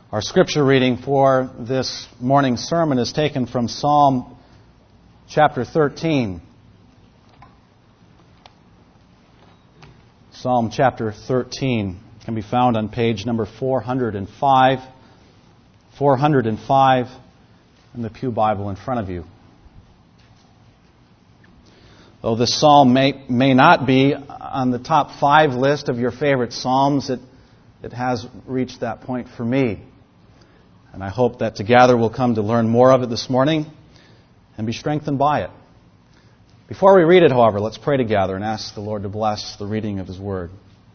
Our scripture reading for this morning's sermon is taken from Psalm chapter 13. Psalm chapter 13 can be found on page number 405. 405 in the Pew Bible in front of you. Though this psalm may not be on the top 5 list of your favorite psalms, it has reached that point for me. And I hope that together we'll come to learn more of it this morning and be strengthened by it. Before we read it, however, let's pray together and ask the Lord to bless the reading of His Word.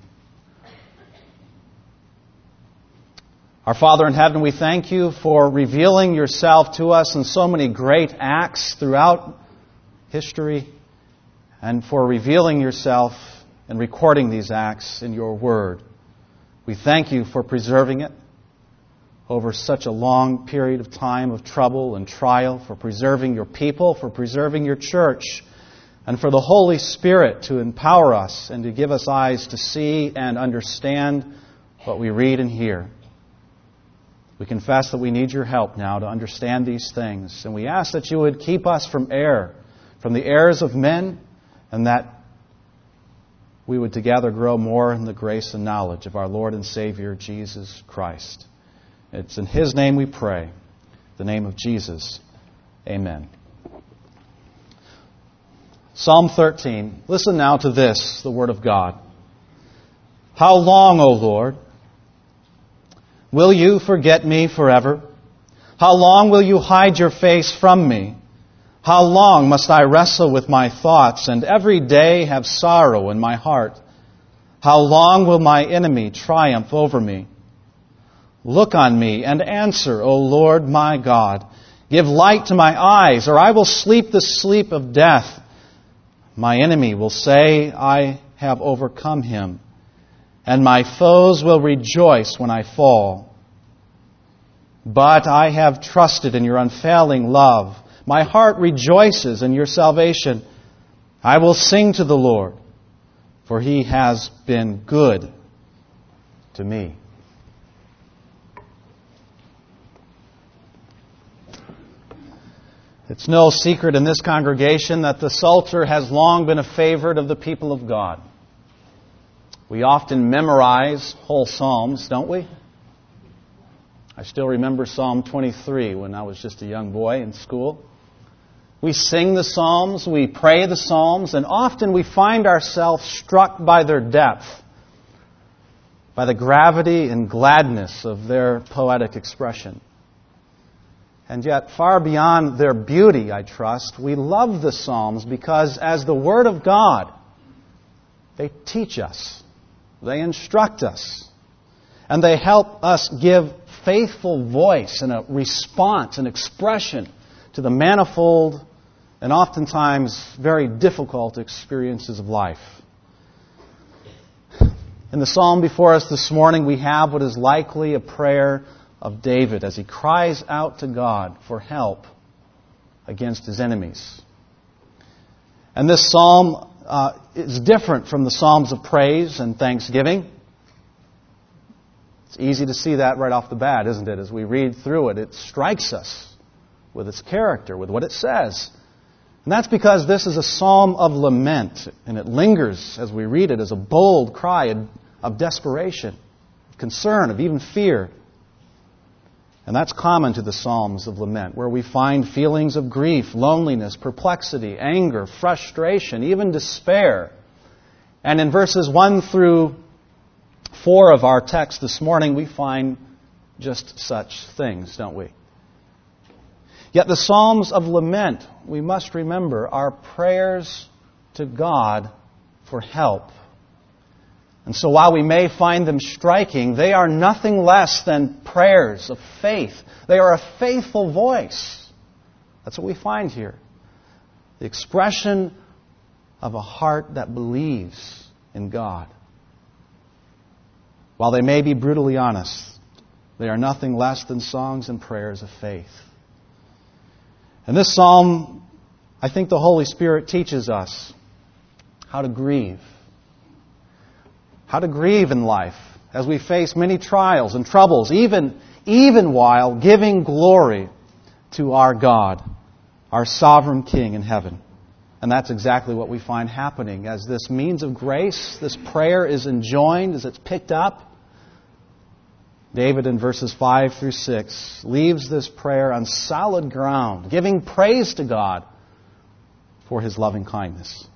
Our Father in heaven, we thank You for revealing Yourself to us in so many great acts throughout history, and for revealing Yourself and recording these acts in Your Word. We thank You for preserving it over such a long period of time of trouble and trial, for preserving Your people, for preserving Your church, and for the Holy Spirit to empower us and to give us eyes to see and understand what we read and hear. We confess that we need Your help now to understand these things, and we ask that You would keep us from error, from the errors of men, and that we would together grow more in the grace and knowledge of our Lord and Savior, Jesus Christ. It's in His name we pray, the name of Jesus. Amen. Psalm 13. Listen now to this, the Word of God. How long, O Lord, will You forget me forever? How long will You hide Your face from me? How long must I wrestle with my thoughts and every day have sorrow in my heart? How long will my enemy triumph over me? Look on me and answer, O Lord my God. Give light to my eyes, or I will sleep the sleep of death. My enemy will say, I have overcome him, and my foes will rejoice when I fall. But I have trusted in Your unfailing love. My heart rejoices in Your salvation. I will sing to the Lord, for He has been good to me. It's no secret in this congregation that the Psalter has long been a favorite of the people of God. We often memorize whole psalms, don't we? I still remember Psalm 23 when I was just a young boy in school. We sing the Psalms, we pray the Psalms, and often we find ourselves struck by their depth, by the gravity and gladness of their poetic expression. And yet, far beyond their beauty, I trust, we love the Psalms because as the Word of God, they teach us, they instruct us, and they help us give faithful voice and a response and expression to the manifold and oftentimes very difficult experiences of life. In the psalm before us this morning, we have what is likely a prayer of David as he cries out to God for help against his enemies. And this psalm is different from the psalms of praise and thanksgiving. It's easy to see that right off the bat, isn't it? As we read through it, it strikes us with its character, with what it says. And that's because this is a psalm of lament, and it lingers as we read it as a bold cry of desperation, concern, of even fear. And that's common to the Psalms of lament, where we find feelings of grief, loneliness, perplexity, anger, frustration, even despair. And in verses 1 through 4 of our text this morning, we find just such things, don't we? Yet the Psalms of lament, we must remember, are prayers to God for help. And so while we may find them striking, they are nothing less than prayers of faith. They are a faithful voice. That's what we find here. The expression of a heart that believes in God. While they may be brutally honest, they are nothing less than songs and prayers of faith. In this psalm, I think the Holy Spirit teaches us how to grieve. How to grieve in life as we face many trials and troubles, even even while giving glory to our God, our sovereign King in heaven. And that's exactly what we find happening as this means of grace, this prayer is enjoined, as it's picked up. David in verses 5 through 6 leaves this prayer on solid ground, giving praise to God for His loving kindness.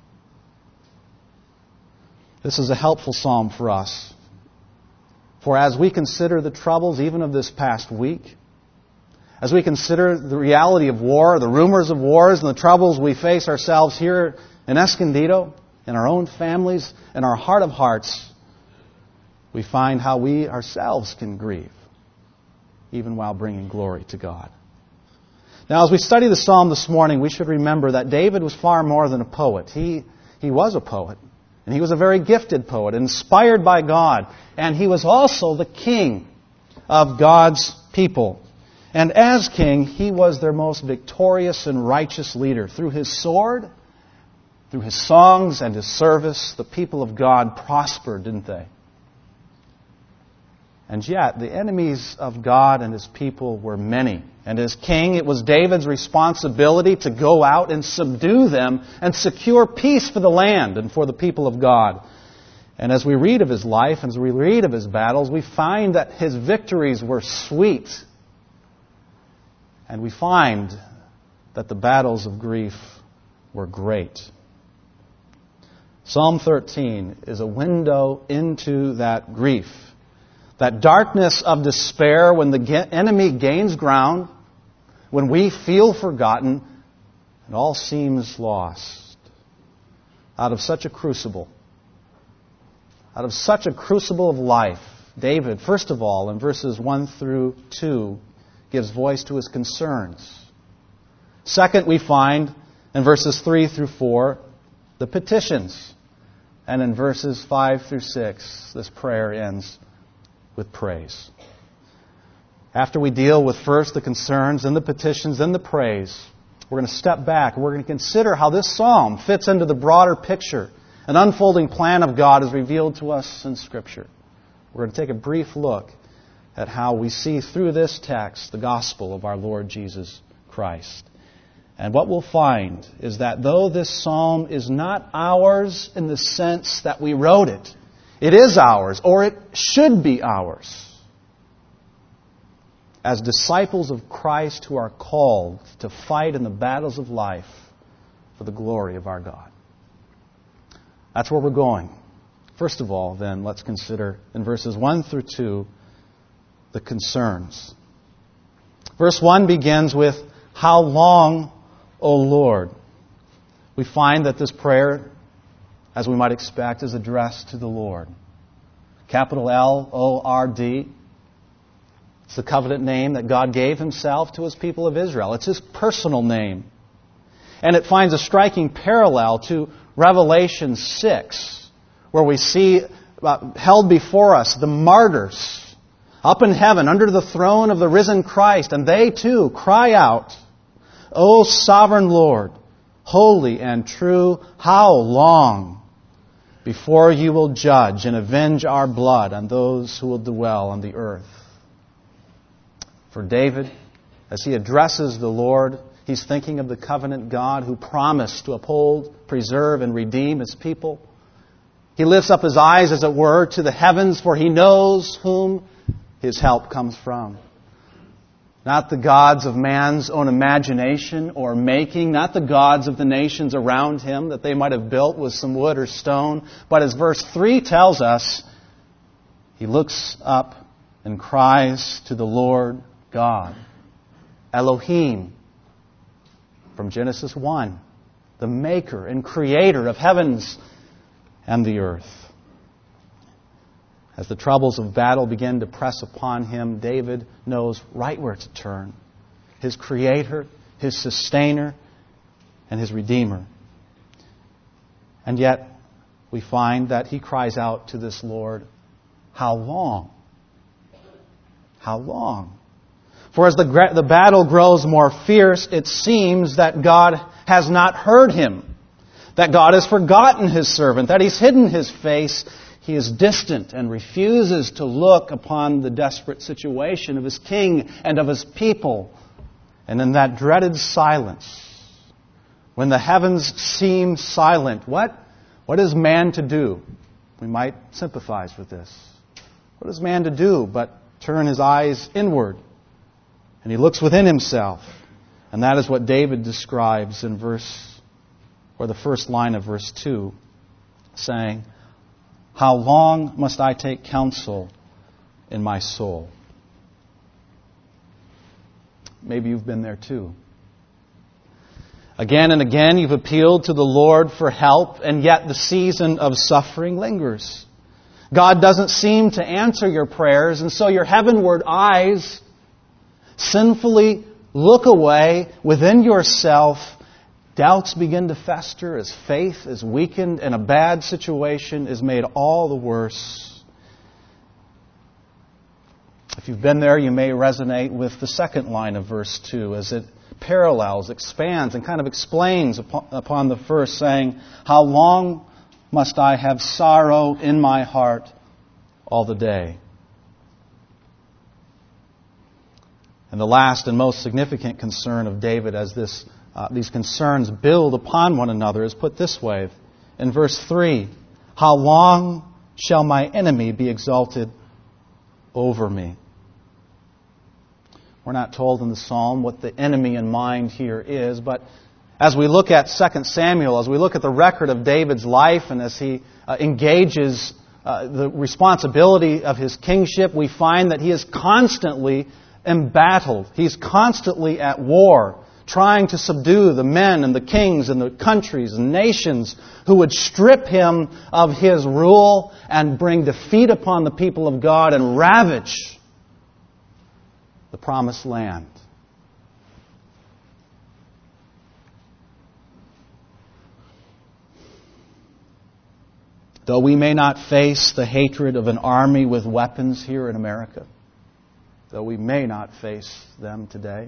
This is a helpful psalm for us. For as we consider the troubles even of this past week, as we consider the reality of war, the rumors of wars, and the troubles we face ourselves here in Escondido, in our own families, in our heart of hearts, we find how we ourselves can grieve, even while bringing glory to God. Now, as we study the psalm this morning, we should remember that David was far more than a poet. He was a poet, and he was a very gifted poet, inspired by God, and he was also the king of God's people. And as king, he was their most victorious and righteous leader. Through his sword, through his songs and his service, the people of God prospered, didn't they? And yet, the enemies of God and His people were many. And as king, it was David's responsibility to go out and subdue them and secure peace for the land and for the people of God. And as we read of his life, and as we read of his battles, we find that his victories were sweet. And we find that the battles of grief were great. Psalm 13 is a window into that grief. That darkness of despair when the enemy gains ground, when we feel forgotten, and all seems lost. Out of such a crucible of life, David, first of all, in verses 1 through 2, gives voice to his concerns. Second, we find in verses 3 through 4, the petitions. And in verses 5 through 6, this prayer ends with praise. After we deal with first the concerns, then the petitions, then the praise, we're going to step back and we're going to consider how this psalm fits into the broader picture, an unfolding plan of God as revealed to us in Scripture. We're going to take a brief look at how we see through this text the gospel of our Lord Jesus Christ. And what we'll find is that though this psalm is not ours in the sense that we wrote it, it is ours, or it should be ours, as disciples of Christ who are called to fight in the battles of life for the glory of our God. That's where we're going. First of all, then, let's consider in verses 1 through 2 the concerns. Verse 1 begins with, "How long, O Lord?" We find that this prayer, as we might expect, is addressed to the Lord. Capital L-O-R-D. It's the covenant name that God gave Himself to His people of Israel. It's His personal name. And it finds a striking parallel to Revelation 6, where we see held before us the martyrs up in heaven under the throne of the risen Christ. And they too cry out, "O sovereign Lord, holy and true, how long before you will judge and avenge our blood on those who will dwell on the earth?" For David, as he addresses the Lord, he's thinking of the covenant God who promised to uphold, preserve, and redeem His people. He lifts up his eyes, as it were, to the heavens, for he knows whom his help comes from. Not the gods of man's own imagination or making, not the gods of the nations around him that they might have built with some wood or stone, but as verse 3 tells us, he looks up and cries to the Lord God, Elohim, from Genesis 1, the maker and creator of heavens and the earth. As the troubles of battle begin to press upon him, David knows right where to turn. His Creator, His Sustainer, and His Redeemer. And yet, we find that he cries out to this Lord, "How long? How long?" For as the battle grows more fierce, it seems that God has not heard him, that God has forgotten His servant, that He's hidden His face. he is distant and refuses to look upon the desperate situation of his king and of his people. And in that dreaded silence, when the heavens seem silent, what is man to do? We might sympathize with this. What is man to do but turn his eyes inward? And he looks within himself. And that is what David describes in the first line of verse 2, saying, "How long must I take counsel in my soul?" Maybe you've been there too. Again and again you've appealed to the Lord for help, and yet the season of suffering lingers. God doesn't seem to answer your prayers, and so your heavenward eyes sinfully look away within yourself. Doubts begin to fester as faith is weakened, and a bad situation is made all the worse. If you've been there, you may resonate with the second line of verse 2 as it parallels, expands, and kind of explains upon the first, saying, "How long must I have sorrow in my heart all the day?" And the last and most significant concern of David as these concerns build upon one another is put this way. In verse 3, "How long shall my enemy be exalted over me?" We're not told in the psalm what the enemy in mind here is, but as we look at 2 Samuel, as we look at the record of David's life and as he engages the responsibility of his kingship, we find that he is constantly embattled. He's constantly at war, trying to subdue the men and the kings and the countries and nations who would strip him of his rule and bring defeat upon the people of God and ravage the promised land. Though we may not face the hatred of an army with weapons here in America, though we may not face them today,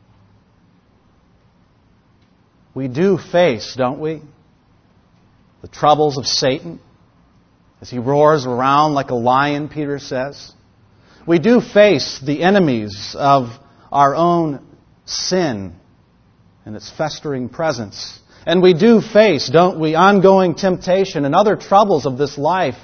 we do face, don't we, the troubles of Satan as he roars around like a lion, Peter says. We do face the enemies of our own sin and its festering presence. And we do face, don't we, ongoing temptation and other troubles of this life.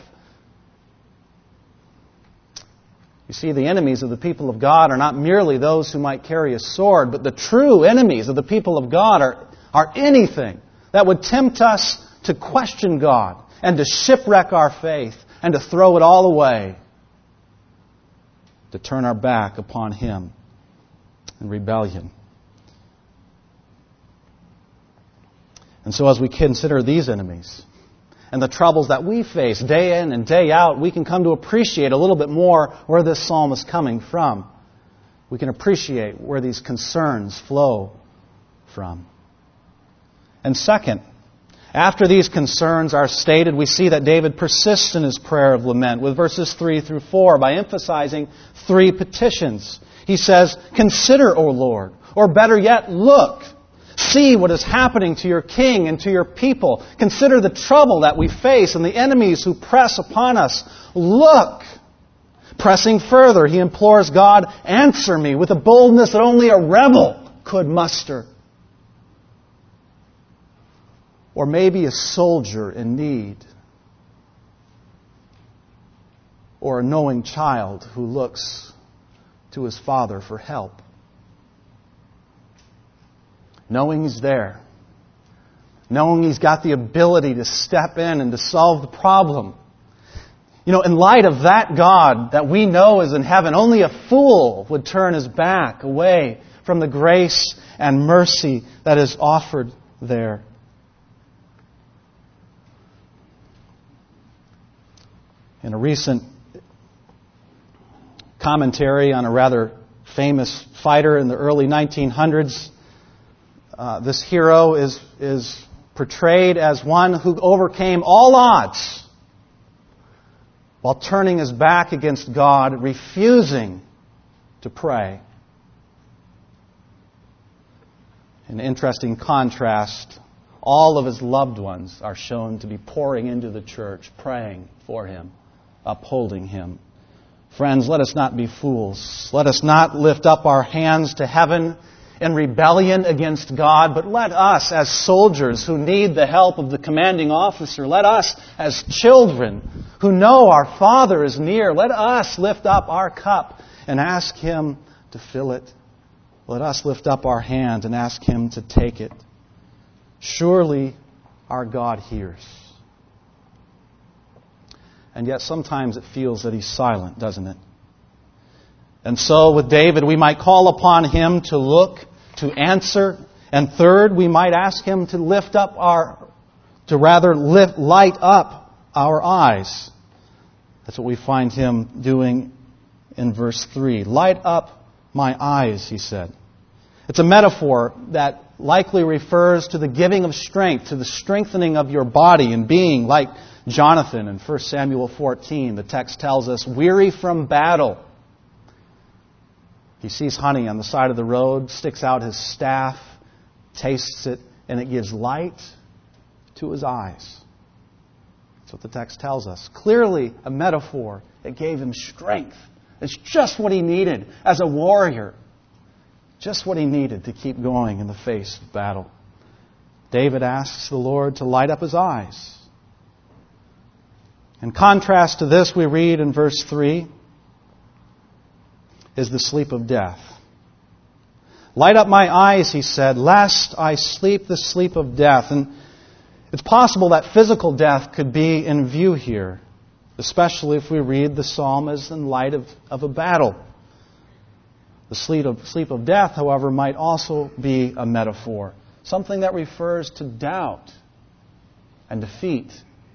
You see, the enemies of the people of God are not merely those who might carry a sword, but the true enemies of the people of God are anything that would tempt us to question God and to shipwreck our faith and to throw it all away, to turn our back upon Him in rebellion. And so as we consider these enemies and the troubles that we face day in and day out, we can come to appreciate a little bit more where this psalm is coming from. We can appreciate where these concerns flow from. And second, after these concerns are stated, we see that David persists in his prayer of lament with verses 3 through 4 by emphasizing 3 petitions. He says, "Consider, O Lord," or better yet, "Look. See what is happening to your king and to your people. Consider the trouble that we face and the enemies who press upon us. Look." Pressing further, he implores God, "Answer me with a boldness that only a rebel could muster." Or maybe a soldier in need. Or a knowing child who looks to his father for help. Knowing He's there. Knowing He's got the ability to step in and to solve the problem. You know, in light of that God that we know is in heaven, only a fool would turn his back away from the grace and mercy that is offered there. In a recent commentary on a rather famous fighter in the early 1900s, this hero is portrayed as one who overcame all odds while turning his back against God, refusing to pray. In interesting contrast, all of his loved ones are shown to be pouring into the church, praying for him upholding him. Friends, let us not be fools. Let us not lift up our hands to heaven in rebellion against God, but let us, as soldiers who need the help of the commanding officer, let us, as children who know our Father is near, let us lift up our cup and ask Him to fill it. Let us lift up our hand and ask Him to take it. Surely our God hears. And yet sometimes it feels that He's silent, doesn't it? And so with David, we might call upon Him to look, to answer. And third, we might ask Him to light up our eyes. That's what we find Him doing in verse 3. Light up my eyes, He said. It's a metaphor that likely refers to the giving of strength, to the strengthening of your body and being, like Jonathan in 1 Samuel 14. The text tells us, weary from battle. He sees honey on the side of the road, sticks out his staff, tastes it, and it gives light to his eyes. That's what the text tells us. Clearly a metaphor. It gave him strength. It's just what he needed as a warrior. Just what he needed to keep going in the face of battle. David asks the Lord to light up his eyes. In contrast to this, we read in verse 3, is the sleep of death. Light up my eyes, he said, lest I sleep the sleep of death. And it's possible that physical death could be in view here, especially if we read the psalm as in light of a battle. The sleep of death, however, might also be a metaphor, something that refers to doubt and defeat.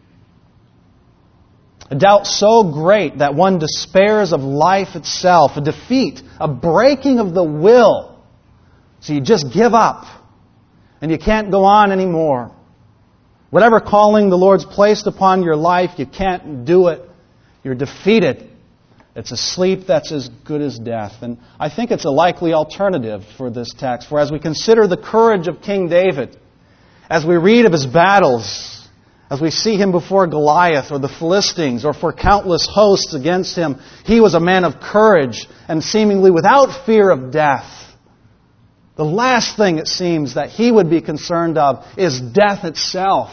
A doubt so great that one despairs of life itself, a defeat, a breaking of the will. So you just give up and you can't go on anymore. Whatever calling the Lord's placed upon your life, you can't do it. You're defeated. It's a sleep that's as good as death. And I think it's a likely alternative for this text. For as we consider the courage of King David, as we read of his battles, as we see him before Goliath or the Philistines or for countless hosts against him, he was a man of courage and seemingly without fear of death. The last thing it seems that he would be concerned of is death itself.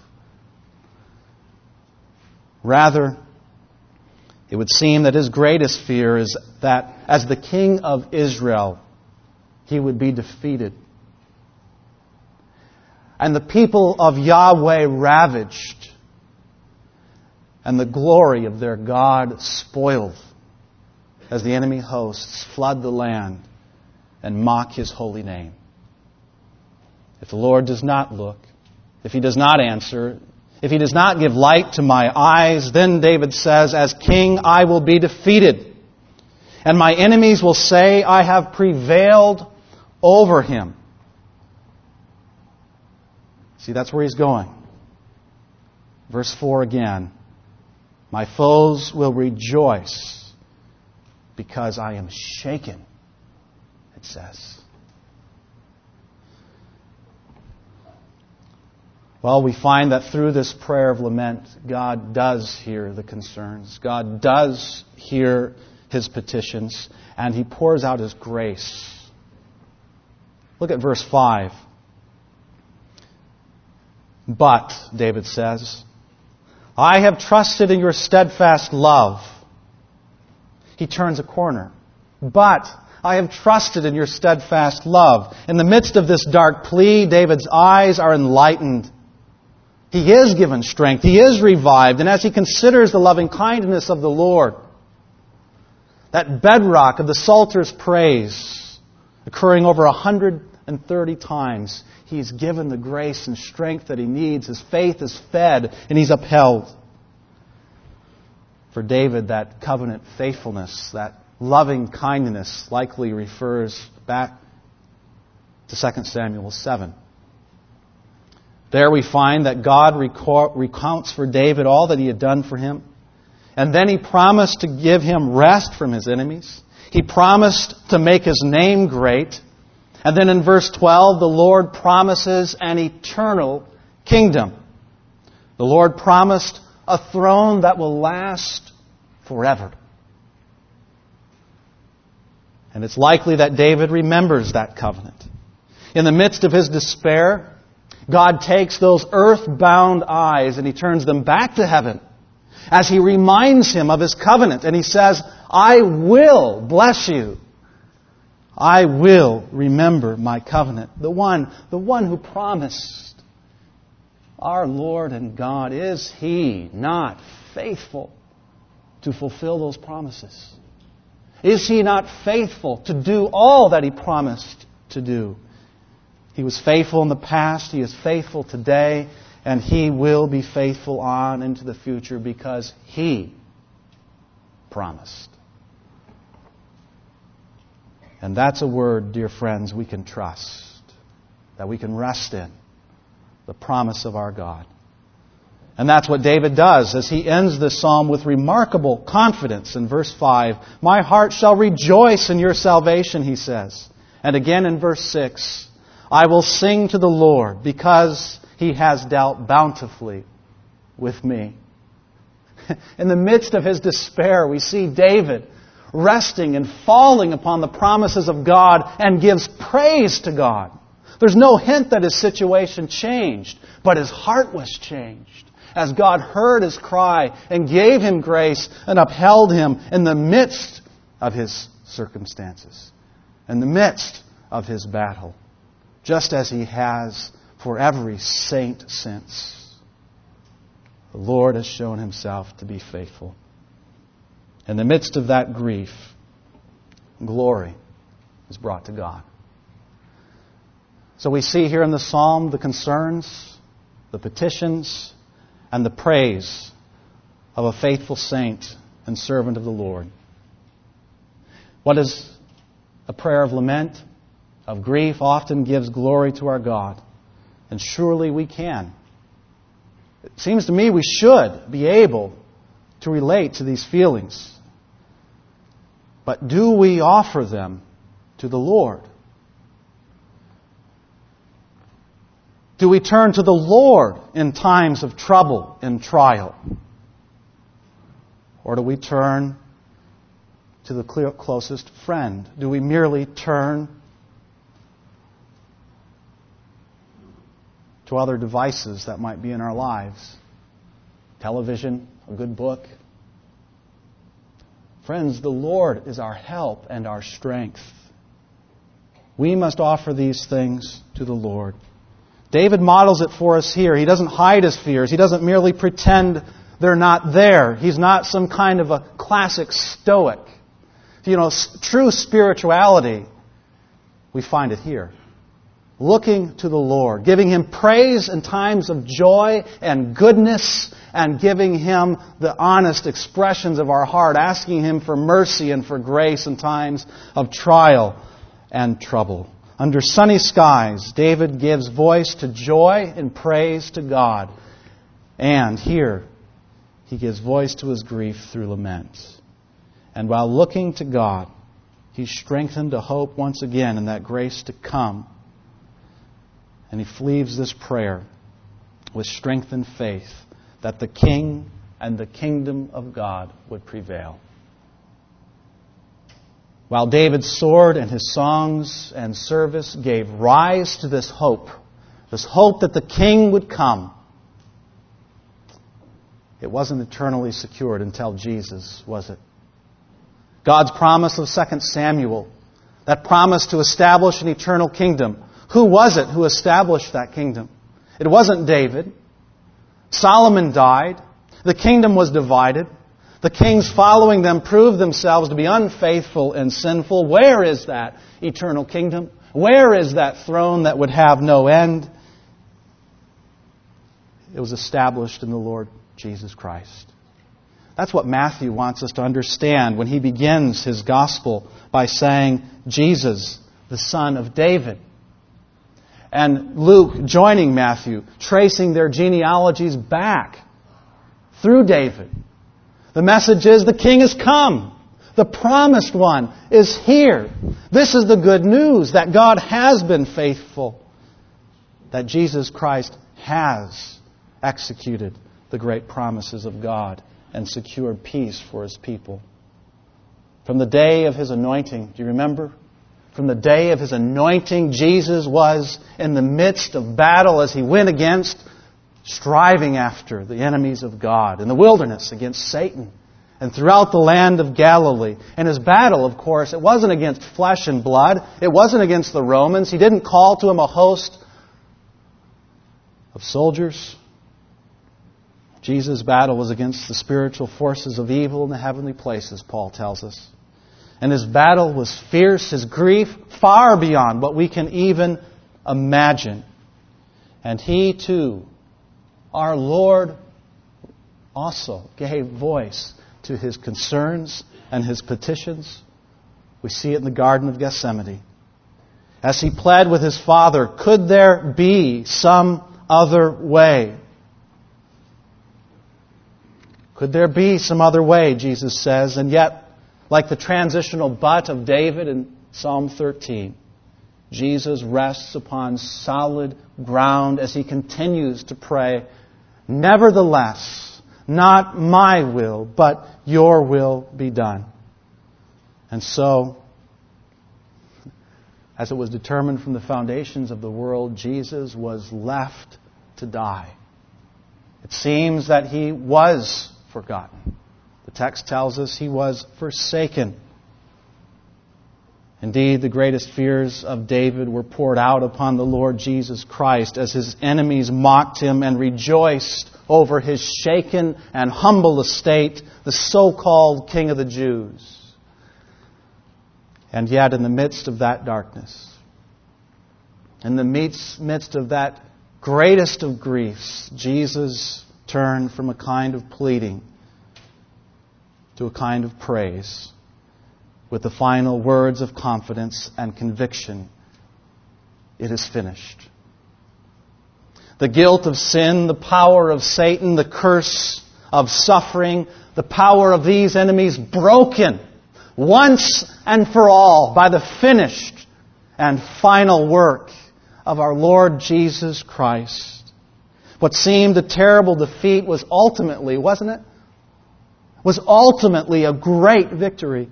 Rather, it would seem that his greatest fear is that as the king of Israel, he would be defeated. And the people of Yahweh ravaged, and the glory of their God spoiled, as the enemy hosts flood the land and mock His holy name. If the Lord does not look, if He does not answer, if He does not give light to my eyes, then David says, as king I will be defeated, and my enemies will say, I have prevailed over him. See, that's where he's going. Verse 4 again. My foes will rejoice because I am shaken, it says. Well, we find that through this prayer of lament, God does hear the concerns. God does hear his petitions, and He pours out His grace. Look at verse 5. But, David says, I have trusted in your steadfast love. He turns a corner. But I have trusted in your steadfast love. In the midst of this dark plea, David's eyes are enlightened. He is given strength. He is revived. And as he considers the loving kindness of the Lord, that bedrock of the Psalter's praise, occurring over 130 times, he's given the grace and strength that he needs. His faith is fed and he's upheld. For David, that covenant faithfulness, that loving kindness likely refers back to 2 Samuel 7. There we find that God recounts for David all that he had done for him. And then he promised to give him rest from his enemies. He promised to make his name great. And then in verse 12, the Lord promises an eternal kingdom. The Lord promised a throne that will last forever. And it's likely that David remembers that covenant. In the midst of his despair, God takes those earth-bound eyes and He turns them back to heaven as He reminds him of His covenant. And He says, I will bless you. I will remember my covenant. The one who promised. Our Lord and God, is He not faithful to fulfill those promises? Is He not faithful to do all that He promised to do? He was faithful in the past, He is faithful today, and He will be faithful on into the future because He promised. And that's a word, dear friends, we can trust, that we can rest in, the promise of our God. And that's what David does as he ends this psalm with remarkable confidence in verse 5. My heart shall rejoice in your salvation, he says. And again in verse 6, I will sing to the Lord because He has dealt bountifully with me. In the midst of his despair, we see David resting and falling upon the promises of God and gives praise to God. There's no hint that his situation changed, but his heart was changed as God heard his cry and gave him grace and upheld him in the midst of his circumstances, in the midst of his battle, just as He has for every saint since. The Lord has shown Himself to be faithful. In the midst of that grief, glory is brought to God. So we see here in the psalm the concerns, the petitions, and the praise of a faithful saint and servant of the Lord. What is a prayer of lament, of grief, often gives glory to our God. And surely we can. It seems to me we should be able to relate to these feelings. But do we offer them to the Lord? Do we turn to the Lord in times of trouble and trial? Or do we turn to the closest friend? Do we merely turn to other devices that might be in our lives? Television, a good book. Friends, the Lord is our help and our strength. We must offer these things to the Lord. David models it for us here. He doesn't hide his fears. He doesn't merely pretend they're not there. He's not some kind of a classic stoic. True spirituality, we find it here. Looking to the Lord, giving Him praise in times of joy and goodness, and giving Him the honest expressions of our heart, asking Him for mercy and for grace in times of trial and trouble. Under sunny skies, David gives voice to joy and praise to God. And here, he gives voice to his grief through lament. And while looking to God, he's strengthened to hope once again in that grace to come. And he leaves this prayer with strengthened faith that the King and the kingdom of God would prevail. While David's sword and his songs and service gave rise to this hope that the King would come, it wasn't eternally secured until Jesus, was it? God's promise of 2 Samuel, that promise to establish an eternal kingdom. Who was it who established that kingdom? It wasn't David. Solomon died. The kingdom was divided. The kings following them proved themselves to be unfaithful and sinful. Where is that eternal kingdom? Where is that throne that would have no end? It was established in the Lord Jesus Christ. That's what Matthew wants us to understand when he begins his gospel by saying, Jesus, the son of David. And Luke joining Matthew, tracing their genealogies back through David. The message is the King has come. The promised one is here. This is the good news, that God has been faithful, that Jesus Christ has executed the great promises of God and secured peace for His people. From the day of His anointing, do you remember? From the day of His anointing, Jesus was in the midst of battle as He went against, striving after the enemies of God in the wilderness against Satan and throughout the land of Galilee. And His battle, of course, it wasn't against flesh and blood. It wasn't against the Romans. He didn't call to Him a host of soldiers. Jesus' battle was against the spiritual forces of evil in the heavenly places, Paul tells us. And His battle was fierce, His grief far beyond what we can even imagine. And He too, our Lord, also gave voice to His concerns and His petitions. We see it in the Garden of Gethsemane. As He pled with His Father, could there be some other way? Could there be some other way, Jesus says, and yet, like the transitional but of David in Psalm 13, Jesus rests upon solid ground as He continues to pray, nevertheless, not my will, but your will be done. And so, as it was determined from the foundations of the world, Jesus was left to die. It seems that He was forgotten. The text tells us He was forsaken. Indeed, the greatest fears of David were poured out upon the Lord Jesus Christ as His enemies mocked Him and rejoiced over His shaken and humble estate, the so-called King of the Jews. And yet, in the midst of that darkness, in the midst of that greatest of griefs, Jesus turned from a kind of pleading to a kind of praise with the final words of confidence and conviction. It is finished. The guilt of sin, the power of Satan, the curse of suffering, the power of these enemies broken once and for all by the finished and final work of our Lord Jesus Christ. What seemed a terrible defeat was ultimately, wasn't it? Was ultimately a great victory.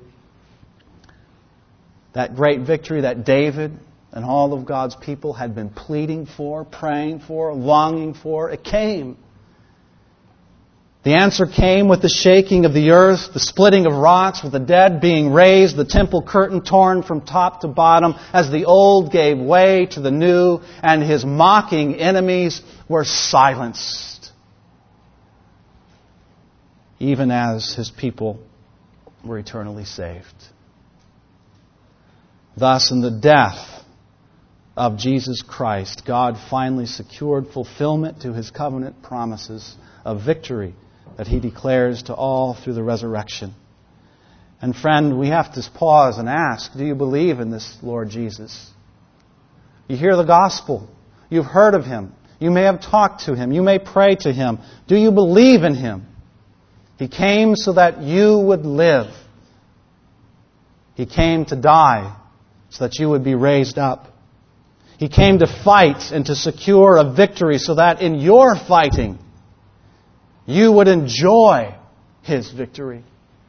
That great victory that David and all of God's people had been pleading for, praying for, longing for, it came. The answer came with the shaking of the earth, the splitting of rocks, with the dead being raised, the temple curtain torn from top to bottom, as the old gave way to the new, and His mocking enemies were silenced, even as His people were eternally saved. Thus, in the death of Jesus Christ, God finally secured fulfillment to His covenant promises of victory that He declares to all through the resurrection. And friend, we have to pause and ask, do you believe in this Lord Jesus? You hear the gospel. You've heard of Him. You may have talked to Him. You may pray to Him. Do you believe in Him? He came so that you would live. He came to die so that you would be raised up. He came to fight and to secure a victory so that in your fighting, you would enjoy His victory.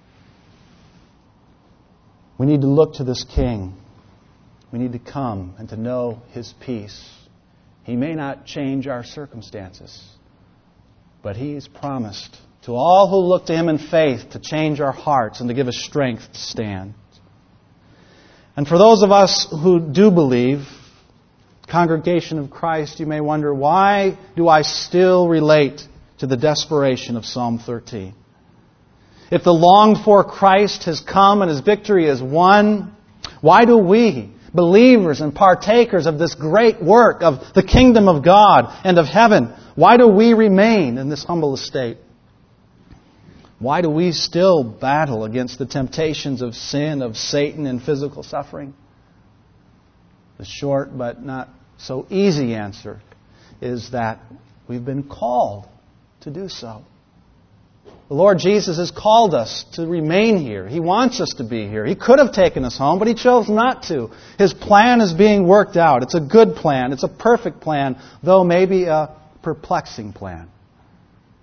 We need to look to this King. We need to come and to know His peace. He may not change our circumstances, but He's promised to all who look to Him in faith to change our hearts and to give us strength to stand. And for those of us who do believe, congregation of Christ, you may wonder, why do I still relate to the desperation of Psalm 13? If the longed-for Christ has come and His victory is won, why do we, believers and partakers of this great work of the kingdom of God and of heaven, why do we remain in this humble estate? Why do we still battle against the temptations of sin, of Satan, and physical suffering? The short but not so easy answer is that we've been called to do so. The Lord Jesus has called us to remain here. He wants us to be here. He could have taken us home, but He chose not to. His plan is being worked out. It's a good plan. It's a perfect plan, though maybe a perplexing plan.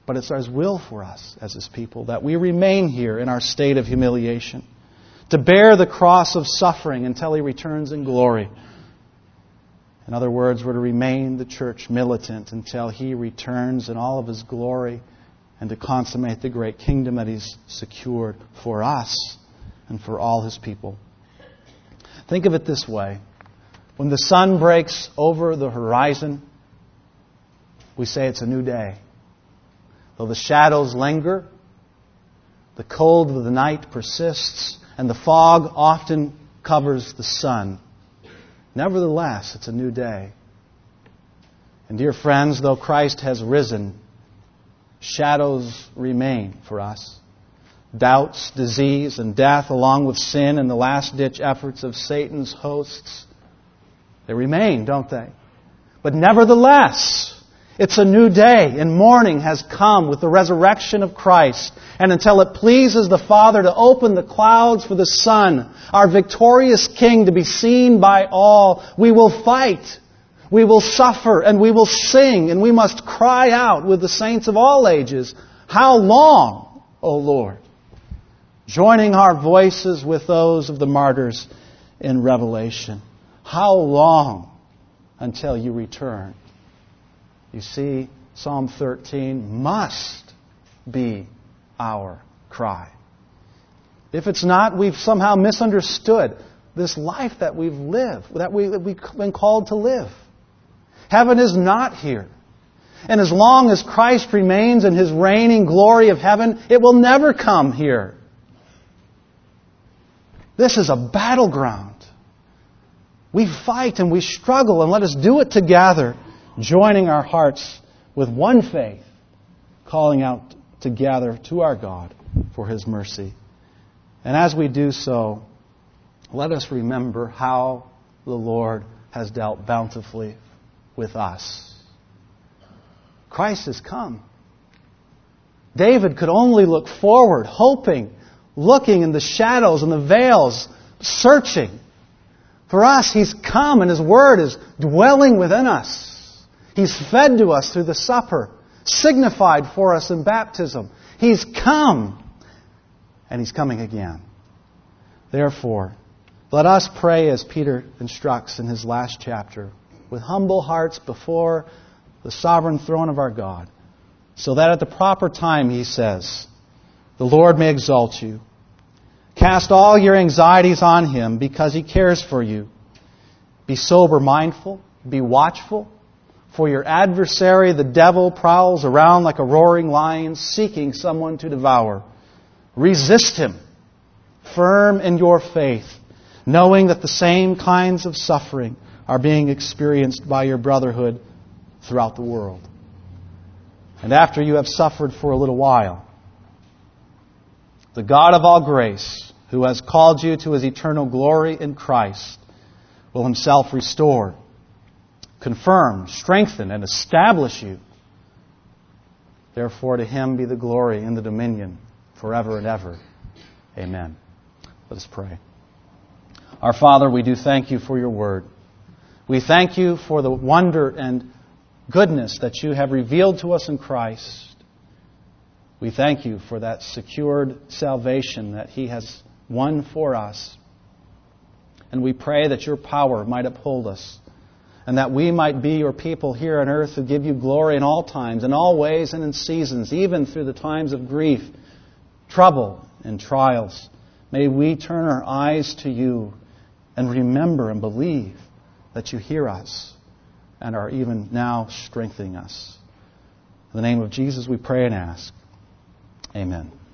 But it's His will for us as His people that we remain here in our state of humiliation, to bear the cross of suffering until He returns in glory. In other words, we're to remain the church militant until He returns in all of His glory and to consummate the great kingdom that He's secured for us and for all His people. Think of it this way. When the sun breaks over the horizon, we say it's a new day. Though the shadows linger, the cold of the night persists, and the fog often covers the sun, nevertheless, it's a new day. And dear friends, though Christ has risen, shadows remain for us. Doubts, disease, and death, along with sin and the last-ditch efforts of Satan's hosts, they remain, don't they? But nevertheless, it's a new day, and morning has come with the resurrection of Christ. And until it pleases the Father to open the clouds for the Son, our victorious King, to be seen by all, we will fight, we will suffer, and we will sing, and we must cry out with the saints of all ages, "How long, O Lord?" Joining our voices with those of the martyrs in Revelation. How long until you return? You see, Psalm 13 must be our cry. If it's not, we've somehow misunderstood this life that we've lived, that we've been called to live. Heaven is not here. And as long as Christ remains in His reigning glory of heaven, it will never come here. This is a battleground. We fight and we struggle, and let us do it together, joining our hearts with one faith, calling out together to our God for His mercy. And as we do so, let us remember how the Lord has dealt bountifully with us. Christ has come. David could only look forward, hoping, looking in the shadows and the veils, searching. For us, He's come, and His Word is dwelling within us. He's fed to us through the supper, signified for us in baptism. He's come, and He's coming again. Therefore, let us pray as Peter instructs in his last chapter, with humble hearts before the sovereign throne of our God, so that at the proper time, he says, the Lord may exalt you. Cast all your anxieties on Him because He cares for you. Be sober mindful, be watchful. For your adversary, the devil, prowls around like a roaring lion, seeking someone to devour. Resist him, firm in your faith, knowing that the same kinds of suffering are being experienced by your brotherhood throughout the world. And after you have suffered for a little while, the God of all grace, who has called you to His eternal glory in Christ, will Himself restore, confirm, strengthen, and establish you. Therefore, to Him be the glory and the dominion forever and ever. Amen. Let us pray. Our Father, we do thank You for Your Word. We thank You for the wonder and goodness that You have revealed to us in Christ. We thank You for that secured salvation that He has won for us. And we pray that Your power might uphold us, and that we might be Your people here on earth who give You glory in all times, in all ways and in seasons, even through the times of grief, trouble, and trials. May we turn our eyes to You and remember and believe that You hear us and are even now strengthening us. In the name of Jesus we pray and ask. Amen.